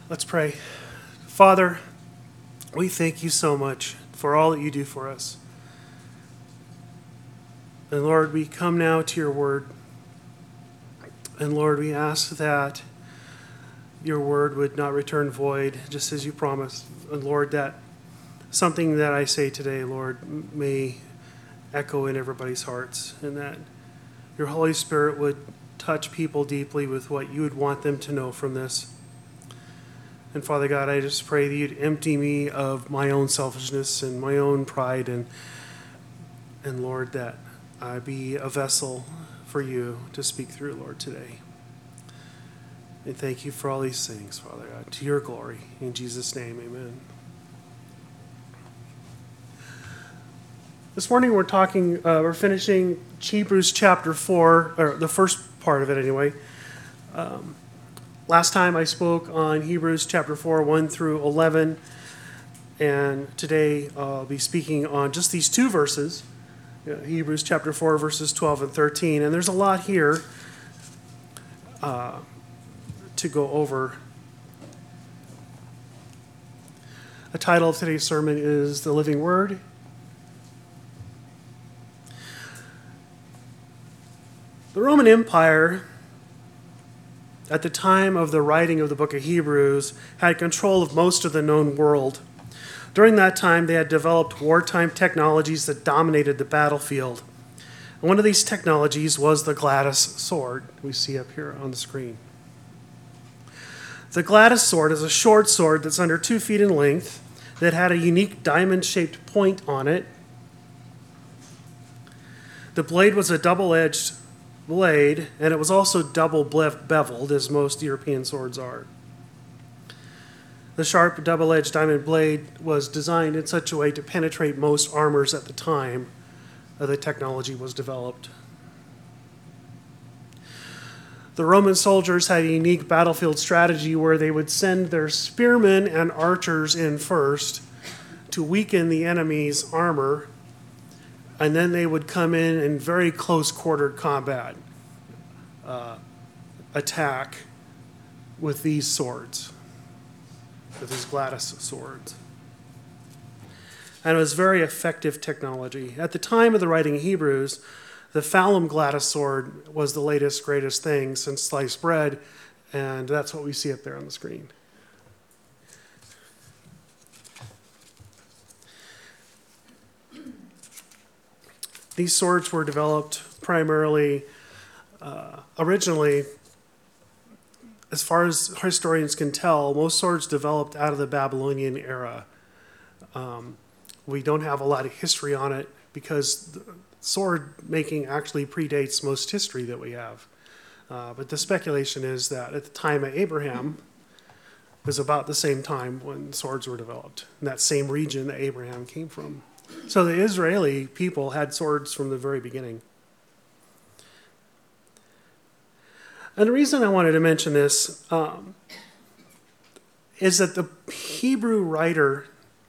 Let's pray. Father, we thank you so much for all that you do for us. And Lord, we come now to your word. And Lord, we ask that your word would not return void, just as you promised. And Lord, that something that I say today, Lord, may echo in everybody's hearts, and that your Holy Spirit would touch people deeply with what you would want them to know from this. And Father God, I just pray that you'd empty me of my own selfishness and my own pride, and Lord, that I be a vessel for you to speak through, Lord, today. And thank you for all these things, Father God, to your glory. In Jesus' name, amen. This morning we're finishing Hebrews chapter 4, or the first part of it anyway. Last time I spoke on Hebrews chapter 4, 1 through 11, and today I'll be speaking on just these two verses, Hebrews chapter 4, verses 12 and 13, and there's a lot here to go over. The title of today's sermon is The Living Word. The Roman Empire, at the time of the writing of the book of Hebrews, had control of most of the known world. During that time, they had developed wartime technologies that dominated the battlefield. And one of these technologies was the gladius sword we see up here on the screen. The gladius sword is a short sword that's under 2 feet in length that had a unique diamond-shaped point on it. The blade was a double-edged blade, and it was also double beveled, as most European swords are. The sharp double-edged diamond blade was designed in such a way to penetrate most armors at the time the technology was developed. The Roman soldiers had a unique battlefield strategy where they would send their spearmen and archers in first to weaken the enemy's armor, and then they would come in very close-quartered combat attack with these swords, with these gladius swords. And it was very effective technology. At the time of the writing of Hebrews, the Phalum gladius sword was the latest, greatest thing since sliced bread, and that's what we see up there on the screen. These swords were developed primarily, originally, as far as historians can tell, most swords developed out of the Babylonian era. We don't have a lot of history on it because sword making actually predates most history that we have. But the speculation is that at the time of Abraham was about the same time when swords were developed, in that same region that Abraham came from. So the Israeli people had swords from the very beginning. And the reason I wanted to mention this is that the Hebrew writer,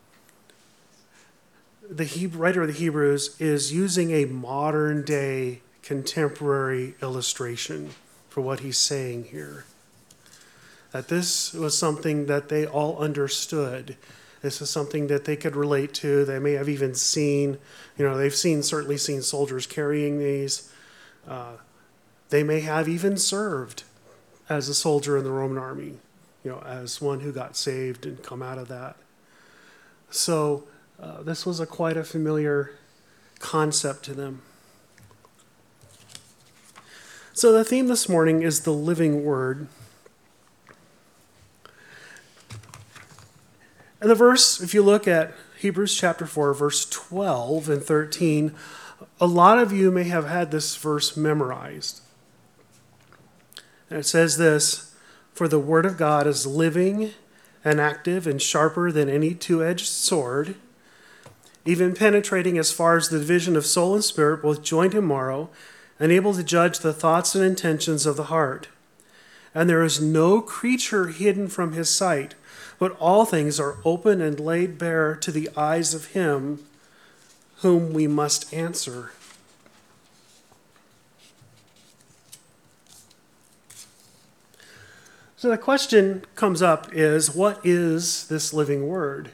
writer of the Hebrews, is using a modern day contemporary illustration for what he's saying here. That this was something that they all understood. This is something that they could relate to. They may have even seen, they've certainly seen soldiers carrying these. They may have even served as a soldier in the Roman army, as one who got saved and come out of that. So this was quite a familiar concept to them. So the theme this morning is the living word. And the verse, if you look at Hebrews chapter 4, verse 12 and 13, a lot of you may have had this verse memorized. And it says this: "For the word of God is living and active and sharper than any two-edged sword, even penetrating as far as the division of soul and spirit, both joint and marrow, and able to judge the thoughts and intentions of the heart. And there is no creature hidden from his sight, but all things are open and laid bare to the eyes of him whom we must answer." So the question comes up is, what is this living word?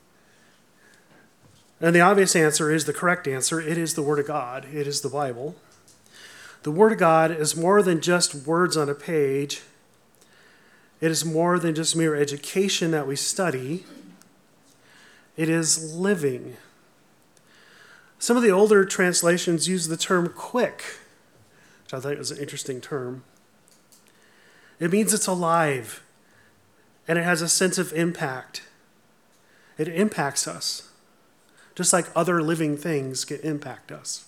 And the obvious answer is the correct answer. It is the Word of God. It is the Bible. The Word of God is more than just words on a page. It is more than just mere education that we study. It is living. Some of the older translations use the term quick, which I thought was an interesting term. It means it's alive, and it has a sense of impact. It impacts us, just like other living things can impact us.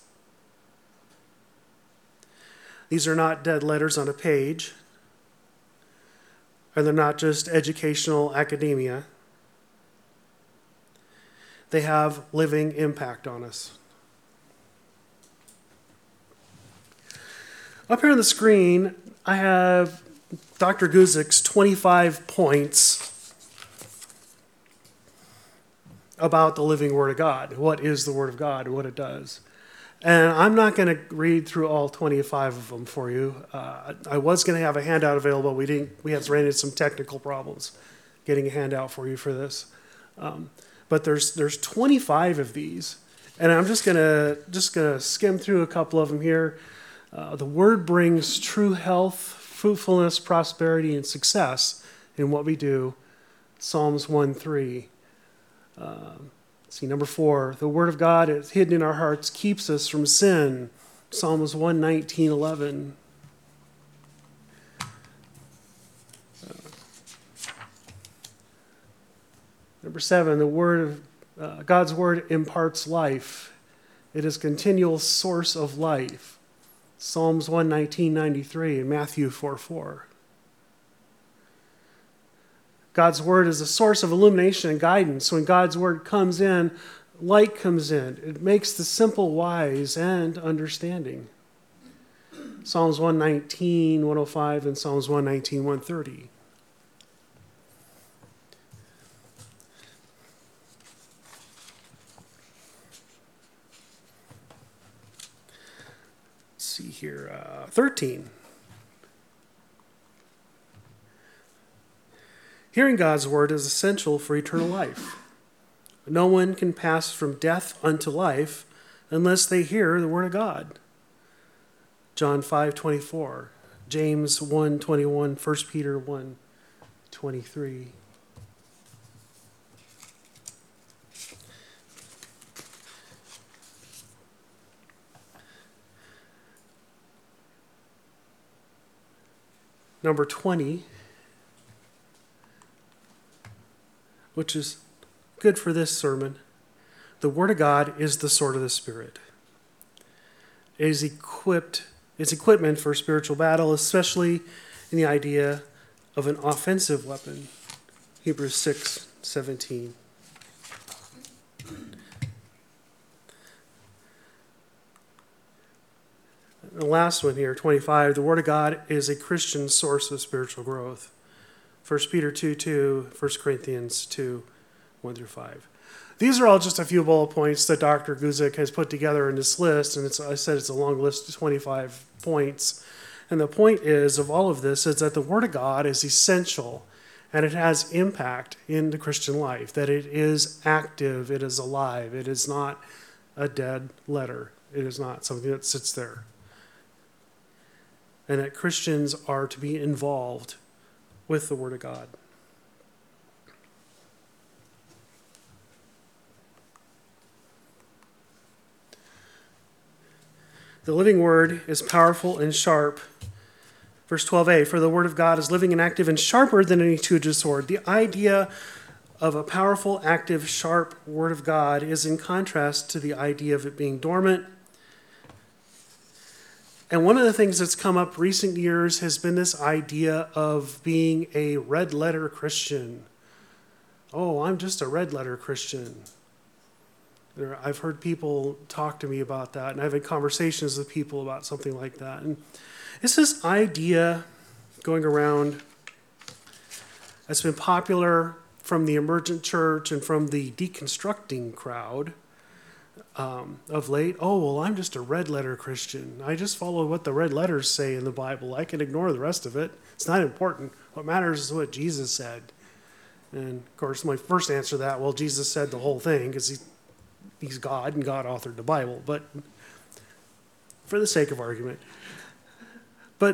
These are not dead letters on a page, and they're not just educational academia. They have living impact on us. Up here on the screen, I have Dr. Guzik's 25 points about the living Word of God. What is the Word of God, what it does. And I'm not going to read through all 25 of them for you. I was going to have a handout available. We ran into some technical problems getting a handout for you for this. But there's 25 of these, and I'm just gonna skim through a couple of them here. The Word brings true health, fruitfulness, prosperity, and success in what we do. Psalms 1:3. Number 4, the Word of God is hidden in our hearts, keeps us from sin. Psalms 119:11. Number 7, God's Word imparts life. It is a continual source of life. Psalms 119:93 and Matthew 4:4. God's Word is a source of illumination and guidance. When God's Word comes in, light comes in. It makes the simple wise and understanding. Psalms 119:105 and Psalms 119:130. Let's see here, 13. Hearing God's Word is essential for eternal life. No one can pass from death unto life unless they hear the Word of God. John 5:24, James 1:21, 1 Peter 1:23. Number 20, which is good for this sermon. The Word of God is the sword of the Spirit. It is equipment for spiritual battle, especially in the idea of an offensive weapon. Hebrews 6:17. The last one here, 25, the Word of God is a Christian source of spiritual growth. 1 Peter 2:2, 1 Corinthians 2:1-5. These are all just a few bullet points that Dr. Guzik has put together in this list, and I said it's a long list of 25 points. And the point is, of all of this, is that the Word of God is essential, and it has impact in the Christian life, that it is active, it is alive, it is not a dead letter. It is not something that sits there. And that Christians are to be involved with the Word of God. The living Word is powerful and sharp. Verse 12a, for the Word of God is living and active and sharper than any two-edged sword. The idea of a powerful, active, sharp Word of God is in contrast to the idea of it being dormant. And one of the things that's come up recent years has been this idea of being a red letter Christian. Oh, I'm just a red letter Christian. I've heard people talk to me about that, and I've had conversations with people about something like that. And it's this idea going around that's been popular from the emergent church and from the deconstructing crowd of late, oh, well, I'm just a red letter Christian. I just follow what the red letters say in the Bible. I can ignore the rest of it. It's not important. What matters is what Jesus said. And, of course, my first answer to that, well, Jesus said the whole thing because he's God and God authored the Bible. But for the sake of argument. But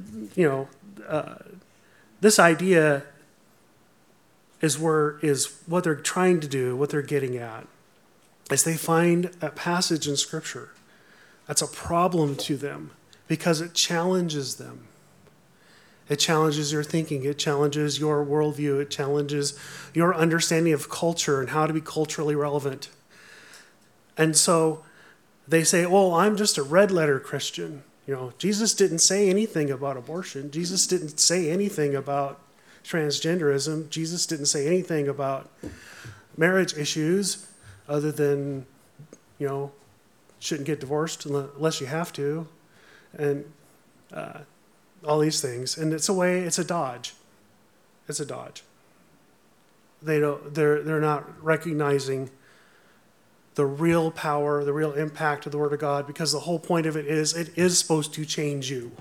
this idea is what they're trying to do, what they're getting at, is they find a passage in Scripture that's a problem to them because it challenges them. It challenges your thinking. It challenges your worldview. It challenges your understanding of culture and how to be culturally relevant. And so they say, oh, I'm just a red letter Christian. Jesus didn't say anything about abortion. Jesus didn't say anything about transgenderism. Jesus didn't say anything about marriage issues other than, shouldn't get divorced unless you have to. And all these things. And it's a dodge. It's a dodge. They're not recognizing the real power, the real impact of the Word of God, because the whole point of it is supposed to change you.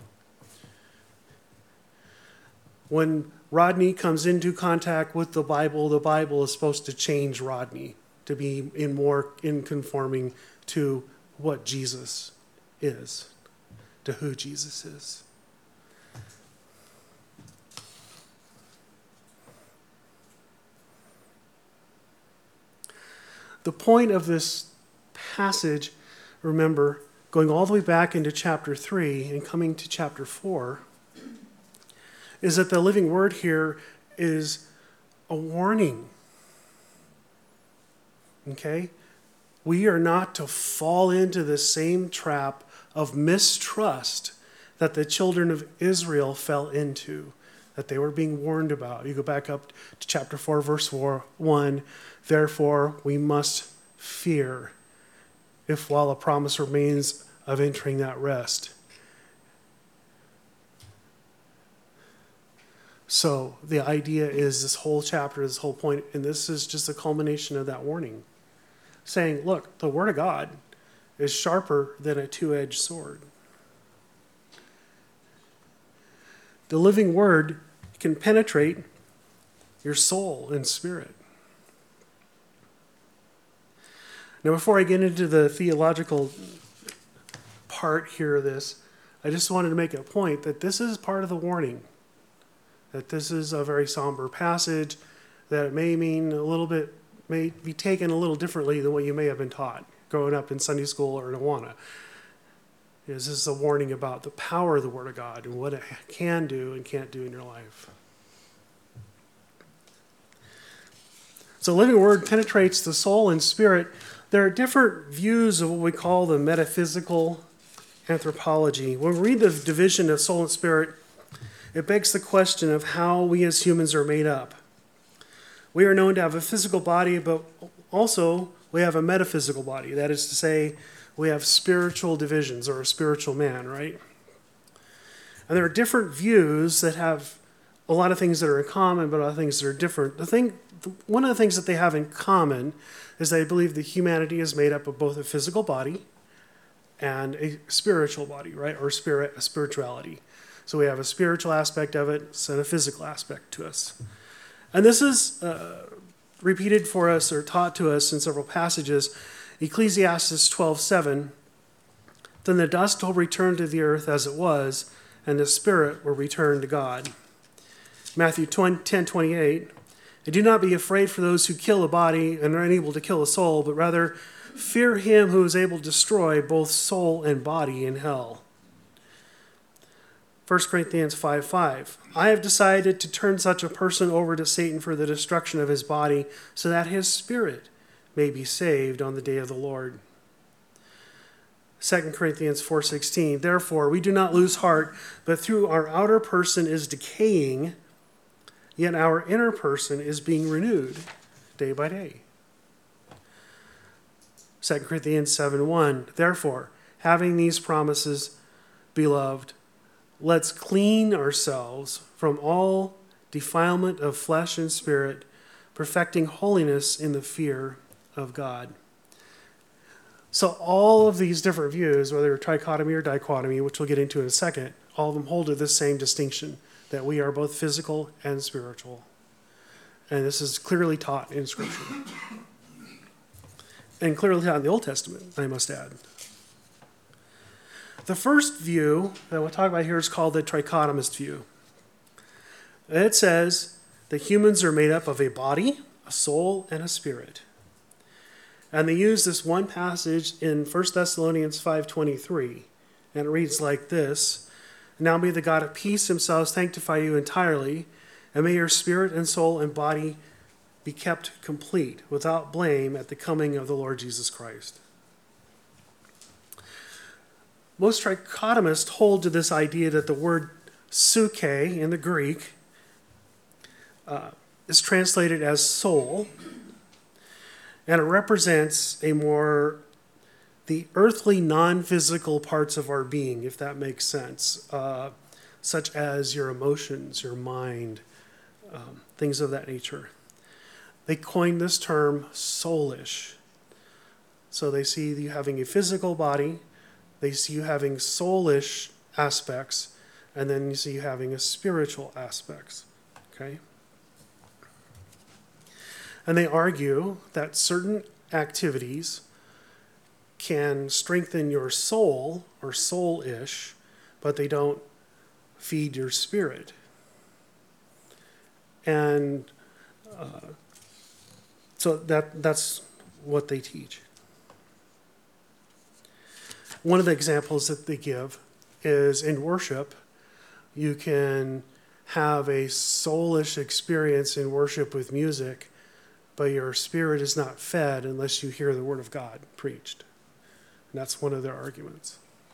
When Rodney comes into contact with the Bible is supposed to change Rodney to be in conforming to what Jesus is, to who Jesus is. The point of this passage, remember, going all the way back into chapter 3 and coming to chapter 4, is that the living word here is a warning. Okay? We are not to fall into the same trap of mistrust that the children of Israel fell into, that they were being warned about. You go back up to chapter 4, verse 1. Therefore, we must fear, if while a promise remains of entering that rest. So the idea is this whole chapter, this whole point, and this is just a culmination of that warning, saying, look, the Word of God is sharper than a two-edged sword. The living Word can penetrate your soul and spirit. Now, before I get into the theological part here of this, I just wanted to make a point that this is part of the warning, that this is a very somber passage, that it may be taken a little differently than what you may have been taught growing up in Sunday school or in Awana. This is a warning about the power of the Word of God and what it can do and can't do in your life. So the living Word penetrates the soul and spirit. There are different views of what we call the metaphysical anthropology. When we read the division of soul and spirit, it begs the question of how we as humans are made up. We are known to have a physical body, but also we have a metaphysical body. That is to say, we have spiritual divisions, or a spiritual man, right? And there are different views that have a lot of things that are in common, but other things that are different. One of the things that they have in common is they believe that humanity is made up of both a physical body and a spiritual body, right? Or spirituality. So we have a spiritual aspect of it and a physical aspect to us. And this is repeated for us or taught to us in several passages. Ecclesiastes 12:7, then the dust will return to the earth as it was, and the spirit will return to God. Matthew 10:28, and do not be afraid for those who kill the body and are unable to kill the soul, but rather fear him who is able to destroy both soul and body in hell. 1 Corinthians 5:5, I have decided to turn such a person over to Satan for the destruction of his body, so that his spirit may be saved on the day of the Lord. 2 Corinthians 4:16, therefore we do not lose heart, but through our outer person is decaying, yet our inner person is being renewed day by day. 2 Corinthians 7:1, therefore, having these promises, beloved, let's clean ourselves from all defilement of flesh and spirit, perfecting holiness in the fear of God. So all of these different views, whether trichotomy or dichotomy, which we'll get into in a second, all of them hold to this same distinction, that we are both physical and spiritual. And this is clearly taught in Scripture. And clearly taught in the Old Testament, I must add. The first view that we'll talk about here is called the trichotomist view. It says that humans are made up of a body, a soul, and a spirit. And they use this one passage in 1 Thessalonians 5:23, and it reads like this: "Now may the God of peace himself sanctify you entirely, and may your spirit and soul and body be kept complete, without blame, at the coming of the Lord Jesus Christ." Most trichotomists hold to this idea that the word psyche in the Greek is translated as soul, and it represents the earthly, non-physical parts of our being, if that makes sense, such as your emotions, your mind, things of that nature. They coined this term soulish. So they see you having a physical body, they see you having soulish aspects, and then you see you having a spiritual aspects. Okay? And they argue that certain activities can strengthen your soul or soul-ish, but they don't feed your spirit. And so that's what they teach. One of the examples that they give is in worship, you can have a soulish experience in worship with music, but your spirit is not fed unless you hear the word of God preached. And that's one of their arguments.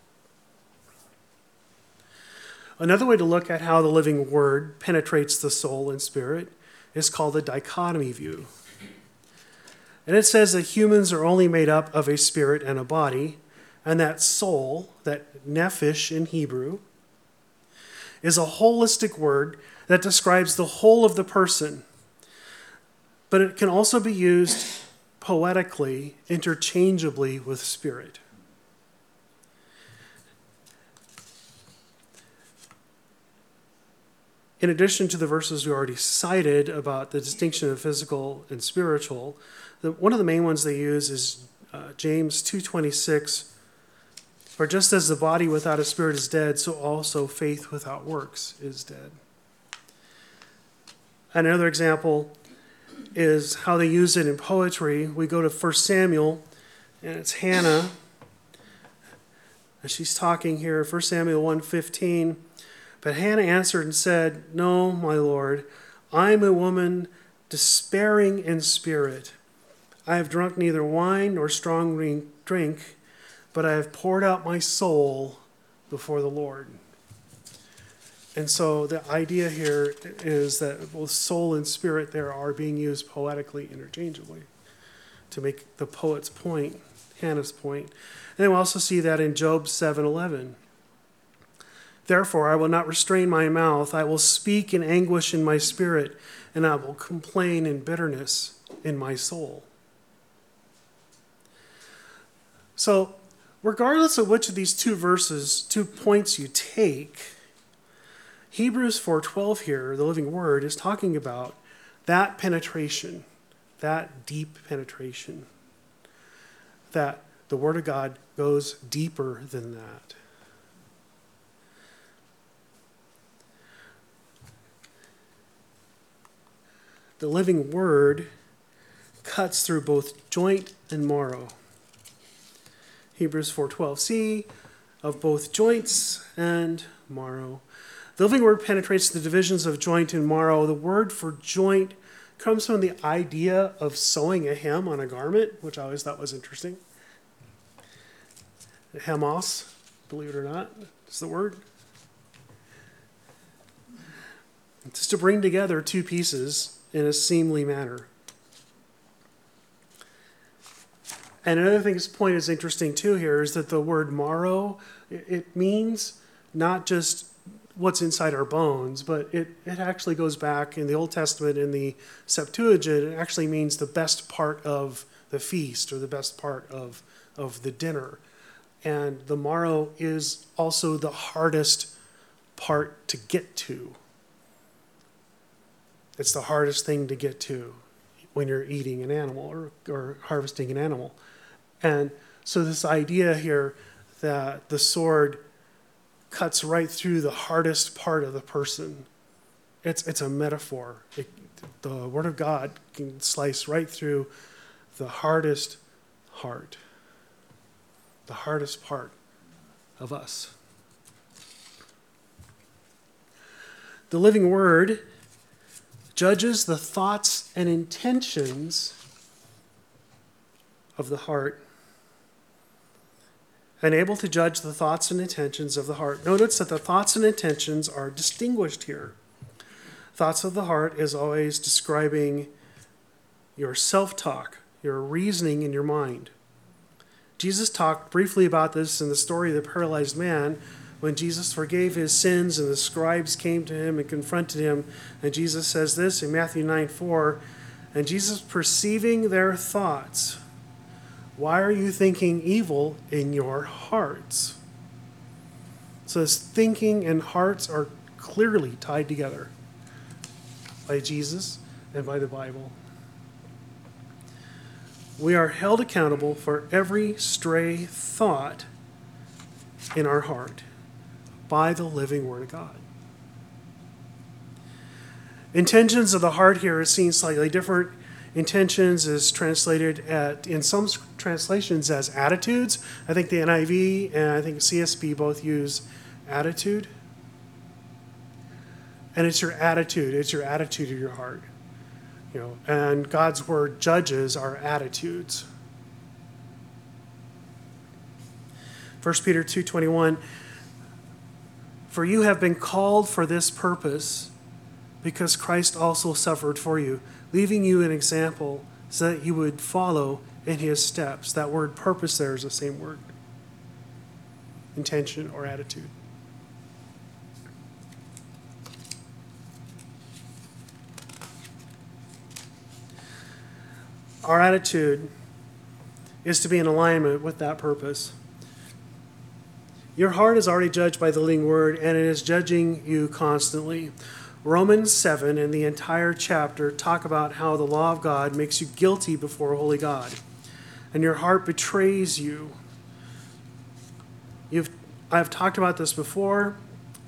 Another way to look at how the living word penetrates the soul and spirit is called the dichotomy view. And it says that humans are only made up of a spirit and a body, and that soul, that nephesh in Hebrew, is a holistic word that describes the whole of the person. But it can also be used poetically, interchangeably with spirit. In addition to the verses we already cited about the distinction of physical and spiritual, one of the main ones they use is James 2:26, "For just as the body without a spirit is dead, so also faith without works is dead." Another example is how they use it in poetry. We go to 1 Samuel, and it's Hannah. And she's talking here, 1 Samuel 1:15. "But Hannah answered and said, 'No, my Lord, I am a woman despairing in spirit. I have drunk neither wine nor strong drink, but I have poured out my soul before the Lord.'" And so the idea here is that both soul and spirit there are being used poetically interchangeably to make the poet's point, Hannah's point. And then we also see that in Job 7:11. "Therefore I will not restrain my mouth. I will speak in anguish in my spirit, and I will complain in bitterness in my soul." So regardless of which of these two points you take, Hebrews 4:12 here, the living word, is talking about that penetration, that deep penetration, that the word of God goes deeper than that. The living word cuts through both joint and marrow. Hebrews 4:12, "See, of both joints and marrow." The living word penetrates the divisions of joint and marrow. The word for joint comes from the idea of sewing a hem on a garment, which I always thought was interesting. Hemos, believe it or not, is the word. It's to bring together two pieces in a seamly manner. And another thing, this point is interesting too here, is that the word marrow, it means not just what's inside our bones, but it actually goes back in the Old Testament, in the Septuagint, it actually means the best part of the feast or the best part of of the dinner. And the marrow is also the hardest part to get to. It's the hardest thing to get to when you're eating an animal or harvesting an animal. And so this idea here that the sword cuts right through the hardest part of the person, it's a metaphor. The Word of God can slice right through the hardest heart, the hardest part of us. The living Word judges the thoughts and intentions of the heart, and able to judge the thoughts and intentions of the heart. Notice that the thoughts and intentions are distinguished here. Thoughts of the heart is always describing your self-talk, your reasoning in your mind. Jesus talked briefly about this in the story of the paralyzed man, when Jesus forgave his sins and the scribes came to him and confronted him. And Jesus says this in Matthew 9:4, and Jesus, perceiving their thoughts, why are you thinking evil in your hearts? So this thinking and hearts are clearly tied together by Jesus and by the Bible. We are held accountable for every stray thought in our heart by the living Word of God. Intentions of the heart here is seen slightly different. Intentions is translated in some translations as attitudes. I think the NIV and I think CSB both use attitude. And it's your attitude. It's your attitude of your heart. And God's Word judges our attitudes. 1 Peter 2:21, for you have been called for this purpose, because Christ also suffered for you, leaving you an example so that you would follow in his steps. That word purpose there is the same word. Intention or attitude. Our attitude is to be in alignment with that purpose. Your heart is already judged by the living Word, and it is judging you constantly. Romans 7 and the entire chapter talk about how the law of God makes you guilty before a holy God, and your heart betrays you. I've talked about this before,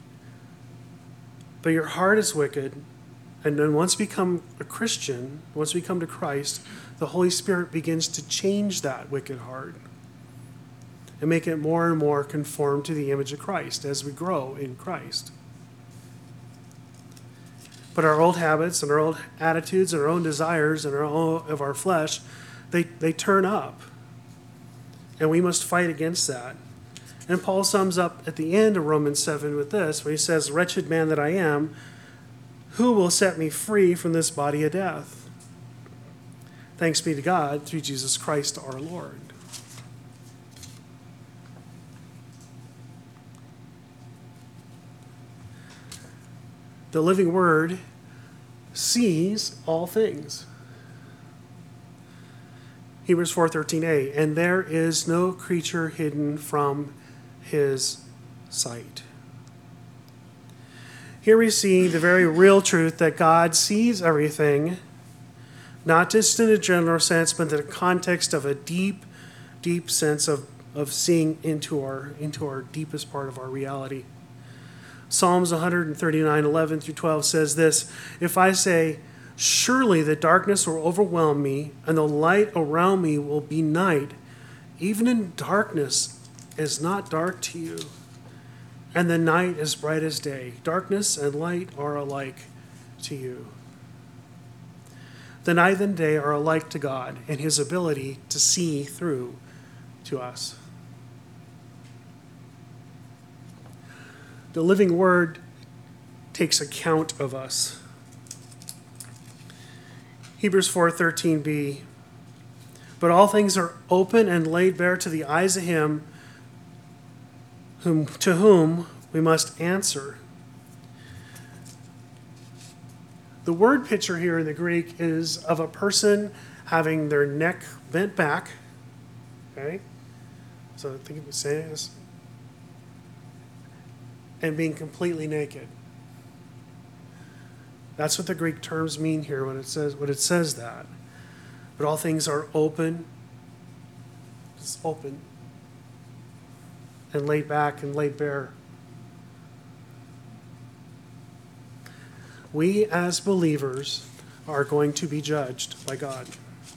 but your heart is wicked, and then once you become a Christian, once we come to Christ, the Holy Spirit begins to change that wicked heart and make it more and more conform to the image of Christ as we grow in Christ. But our old habits and our old attitudes and our own desires and of our flesh, they turn up. And we must fight against that. And Paul sums up at the end of Romans 7 with this, where he says, wretched man that I am, who will set me free from this body of death? Thanks be to God through Jesus Christ our Lord. The living Word sees all things. Hebrews 4:13a, and there is no creature hidden from his sight. Here we see the very real truth that God sees everything, not just in a general sense, but in the context of a deep, deep sense of seeing into our deepest part of our reality. Psalms 139:11 through 12 says this, if I say, surely the darkness will overwhelm me, and the light around me will be night, even in darkness is not dark to you, and the night is bright as day. Darkness and light are alike to you. The night and day are alike to God in his ability to see through to us. The living Word takes account of us. Hebrews 4:13b, but all things are open and laid bare to the eyes of him to whom we must answer. The word picture here in the Greek is of a person having their neck bent back, okay, So I think it was saying this. And being completely naked. That's what the Greek terms mean here when it says that. But all things are open, just open, and laid back and laid bare. We as believers are going to be judged by God.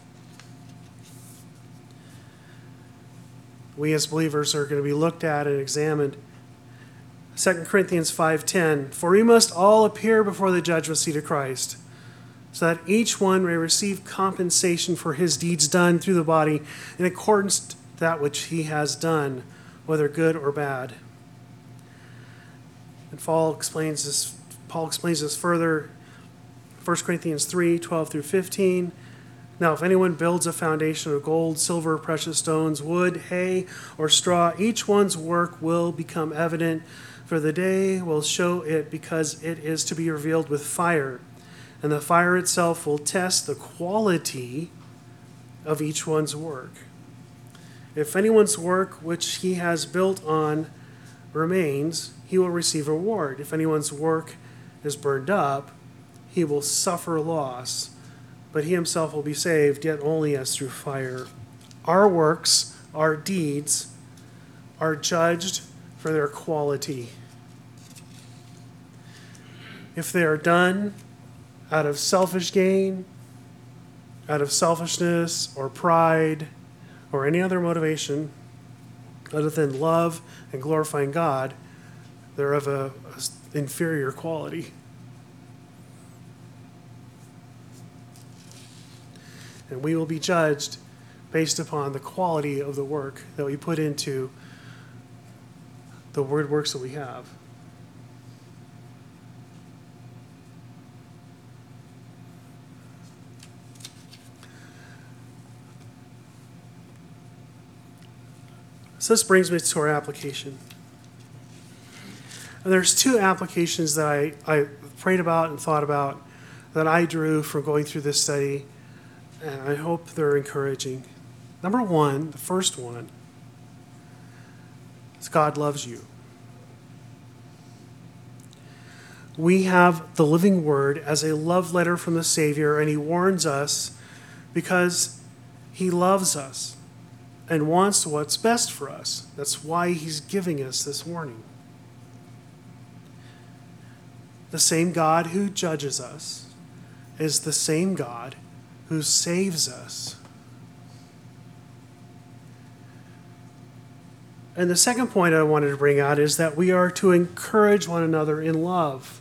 We as believers are going to be looked at and examined. 2 Corinthians 5:10, for we must all appear before the judgment seat of Christ, so that each one may receive compensation for his deeds done through the body in accordance to that which he has done, whether good or bad. And Paul explains this further, 1 Corinthians 3:12 through 15. Now, if anyone builds a foundation of gold, silver, precious stones, wood, hay, or straw, each one's work will become evident, for the day will show it, because it is to be revealed with fire. And the fire itself will test the quality of each one's work. If anyone's work which he has built on remains, he will receive a reward. If anyone's work is burned up, he will suffer loss, but he himself will be saved, yet only as through fire. Our works, our deeds, are judged for their quality. If they are done out of selfish gain, out of selfishness or pride or any other motivation other than love and glorifying God, they're of an inferior quality. And we will be judged based upon the quality of the work that we put into the word works that we have. So this brings me to our application. And there's two applications that I prayed about and thought about that I drew from going through this study, and I hope they're encouraging. Number one, the first one, is God loves you. We have the living word as a love letter from the Savior, and he warns us because he loves us and wants what's best for us. That's why he's giving us this warning. The same God who judges us is the same God who saves us. And the second point I wanted to bring out is that we are to encourage one another in love.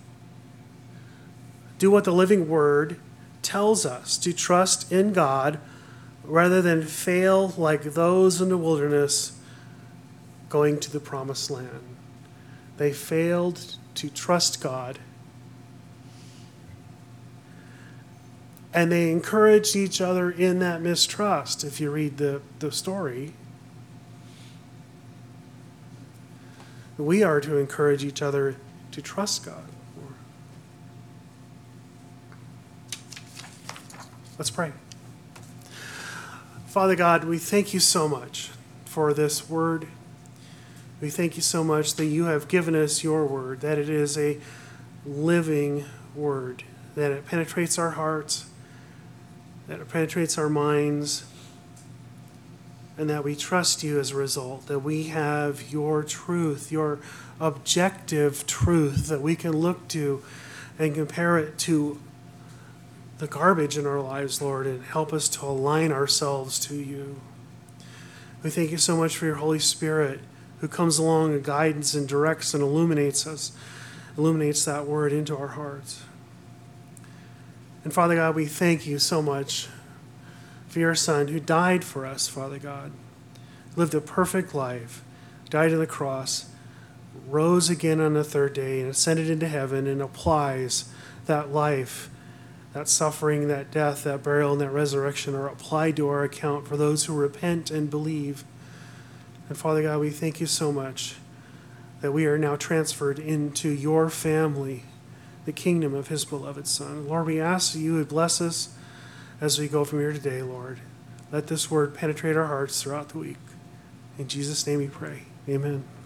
Do what the living word tells us, to trust in God rather than fail like those in the wilderness going to the promised land. They failed to trust God. And they encouraged each other in that mistrust, if you read the story. We are to encourage each other to trust God. Let's pray. Father God, we thank you so much for this word. We thank you so much that you have given us your word, that it is a living word, that it penetrates our hearts, that it penetrates our minds, and that we trust you as a result, that we have your truth, your objective truth that we can look to and compare it to the garbage in our lives, Lord, and help us to align ourselves to you. We thank you so much for your Holy Spirit who comes along and guides and directs and illuminates us, illuminates that word into our hearts. And Father God, we thank you so much for your Son who died for us, Father God, lived a perfect life, died on the cross, rose again on the third day, and ascended into heaven, and applies that life, that suffering, that death, that burial, and that resurrection are applied to our account for those who repent and believe. And Father God, we thank you so much that we are now transferred into your family, the kingdom of his beloved Son. Lord, we ask that you would bless us as we go from here today, Lord. Let this word penetrate our hearts throughout the week. In Jesus' name we pray. Amen.